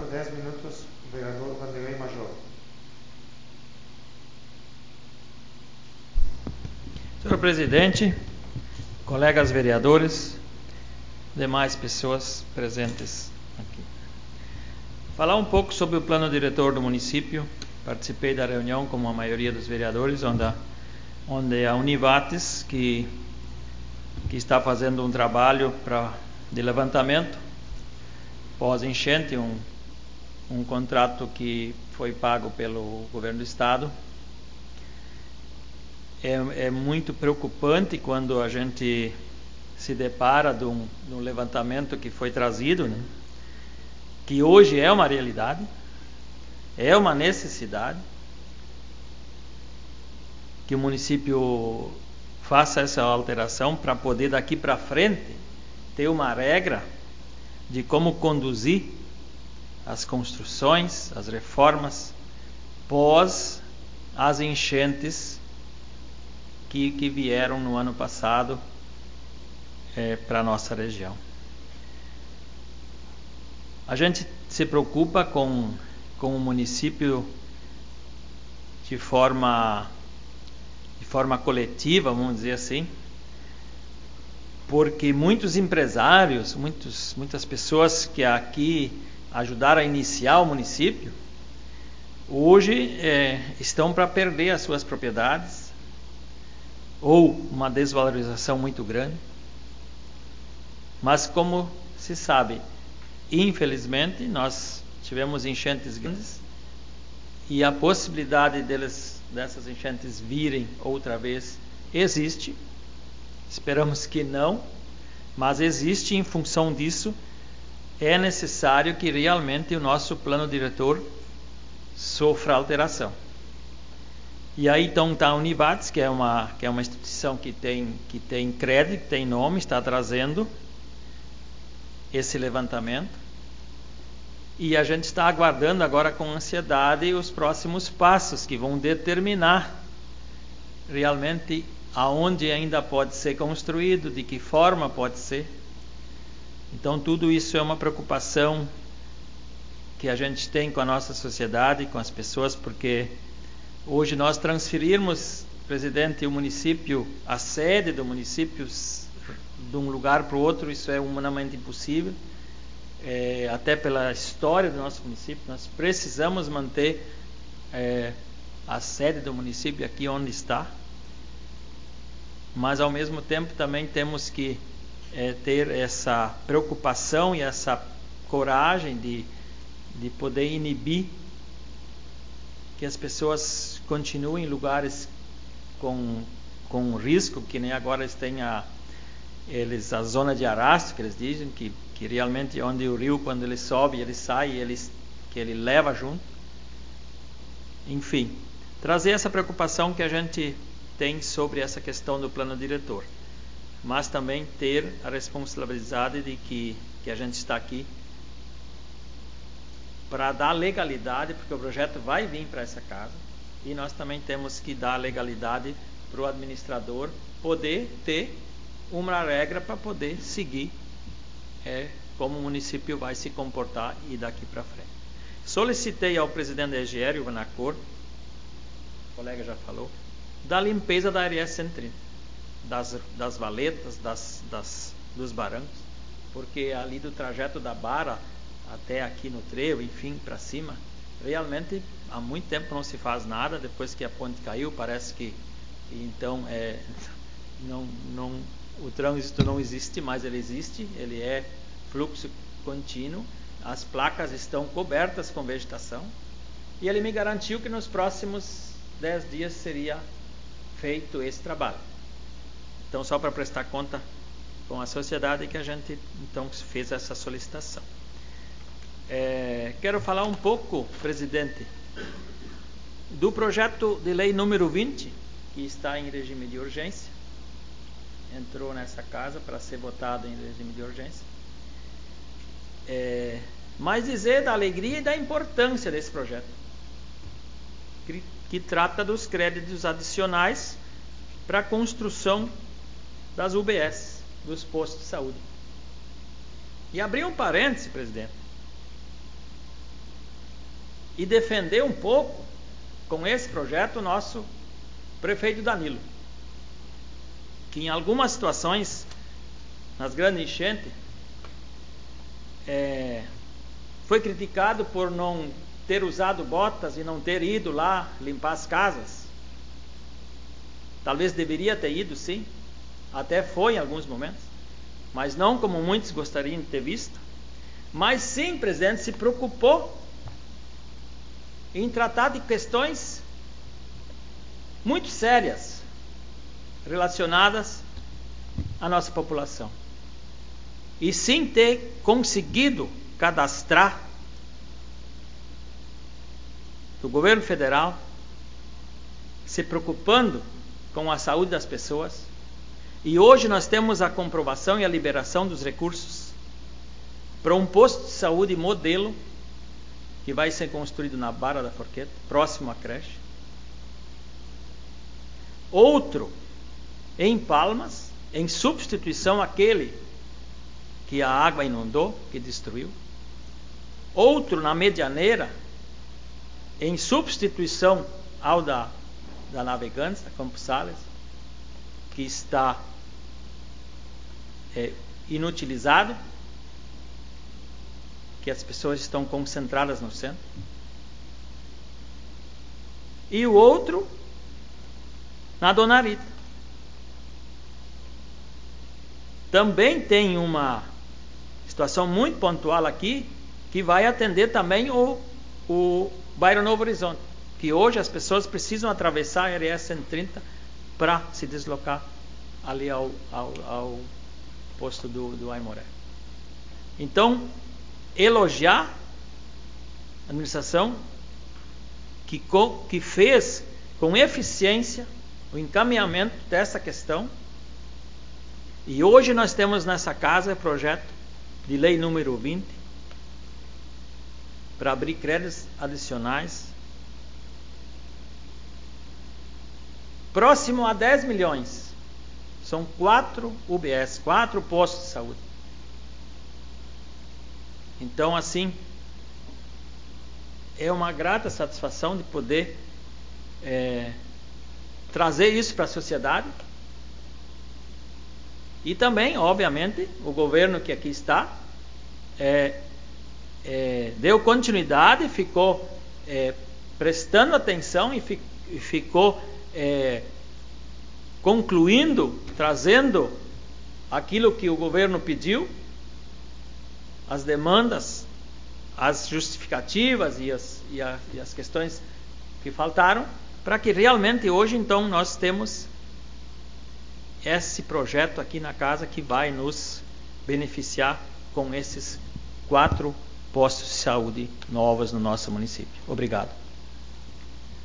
10 minutos, o vereador Vanderlei Major. Senhor presidente, colegas vereadores, demais pessoas presentes aqui. Falar um pouco sobre o plano diretor do município. Participei da reunião como a maioria dos vereadores, onde a Univates, que está fazendo um trabalho de levantamento pós-enchente, um contrato que foi pago pelo governo do estado. É muito preocupante quando a gente se depara de um levantamento que foi trazido, né? Que hoje é uma realidade, é uma necessidade que o município faça essa alteração para poder daqui para frente ter uma regra de como conduzir as construções, as reformas pós as enchentes que vieram no ano passado para a nossa região. A gente se preocupa com o município de forma coletiva, vamos dizer assim, porque muitos empresários, muitas pessoas que aqui ajudaram a iniciar o município, hoje estão para perder as suas propriedades, ou uma desvalorização muito grande. Mas como se sabe, infelizmente nós tivemos enchentes grandes e a possibilidade dessas enchentes virem outra vez existe. Esperamos que não, mas existe. Em função disso, é necessário que realmente o nosso plano diretor sofra alteração. E aí então está a Univates, que é uma instituição que tem crédito, tem nome, está trazendo esse levantamento. E a gente está aguardando agora com ansiedade os próximos passos que vão determinar realmente aonde ainda pode ser construído, de que forma pode ser. Então tudo isso é uma preocupação que a gente tem com a nossa sociedade, com as pessoas, porque hoje nós transferirmos, presidente, o município, a sede do município de um lugar para o outro, isso é humanamente impossível. Até pela história do nosso município, nós precisamos manter a sede do município aqui onde está, mas ao mesmo tempo também temos que ter essa preocupação e essa coragem de poder inibir que as pessoas continuem em lugares com risco, que nem agora eles têm a zona de arrasto, que eles dizem, que realmente onde o rio, quando ele sobe, ele sai, que ele leva junto. Enfim, trazer essa preocupação que a gente tem sobre essa questão do plano diretor, mas também ter a responsabilidade de que a gente está aqui para dar legalidade, porque o projeto vai vir para essa casa, e nós também temos que dar legalidade para o administrador poder ter uma regra para poder seguir como o município vai se comportar e daqui para frente. Solicitei ao presidente da EGR, o Vanacor, o colega já falou, da limpeza da RS 130, das valetas, dos barrancos, porque ali do trajeto da Barra até aqui no trevo, enfim, para cima, realmente há muito tempo não se faz nada. Depois que a ponte caiu, parece que então o trânsito não existe, mas ele existe, ele é fluxo contínuo, as placas estão cobertas com vegetação, e ele me garantiu que nos próximos 10 dias seria feito esse trabalho. Então, só para prestar conta com a sociedade que a gente então fez essa solicitação. Quero falar um pouco, presidente, do projeto de lei número 20, que está em regime de urgência, entrou nessa casa para ser votado em regime de urgência. Mas dizer da alegria e da importância desse projeto, que trata dos créditos adicionais para a construção das UBS, dos postos de saúde. E abrir um parêntese, presidente, e defender um pouco, com esse projeto, o nosso prefeito Danilo, que em algumas situações, nas grandes enchentes, foi criticado por não ter usado botas e não ter ido lá limpar as casas. Talvez deveria ter ido, sim, até foi em alguns momentos, mas não como muitos gostariam de ter visto. Mas sim, o presidente se preocupou em tratar de questões muito sérias relacionadas à nossa população. E sim ter conseguido cadastrar do governo federal, se preocupando com a saúde das pessoas. E hoje nós temos a comprovação e a liberação dos recursos para um posto de saúde modelo que vai ser construído na Barra da Forqueta, próximo à creche. Outro em Palmas, em substituição àquele que a água inundou, que destruiu. Outro na Medianeira, em substituição ao da Navegantes, da Campos Sales, que está inutilizado, que as pessoas estão concentradas no centro. E o outro na Dona Rita. Também tem uma situação muito pontual aqui, que vai atender também o bairro Novo Horizonte, que hoje as pessoas precisam atravessar a RS 130 para se deslocar ali ao posto do Aimoré. Então, elogiar a administração que fez com eficiência o encaminhamento dessa questão. E hoje nós temos nessa casa o projeto de lei número 20 para abrir créditos adicionais próximo a 10 milhões. São 4 UBS, 4 postos de saúde. Então, assim, é uma grata satisfação de poder trazer isso para a sociedade. E também, obviamente, o governo que aqui está deu continuidade, ficou prestando atenção e ficou concluindo, trazendo aquilo que o governo pediu, as demandas, as justificativas e as questões que faltaram, para que realmente hoje, então, nós temos esse projeto aqui na casa que vai nos beneficiar com esses 4 postos de saúde novos no nosso município. Obrigado.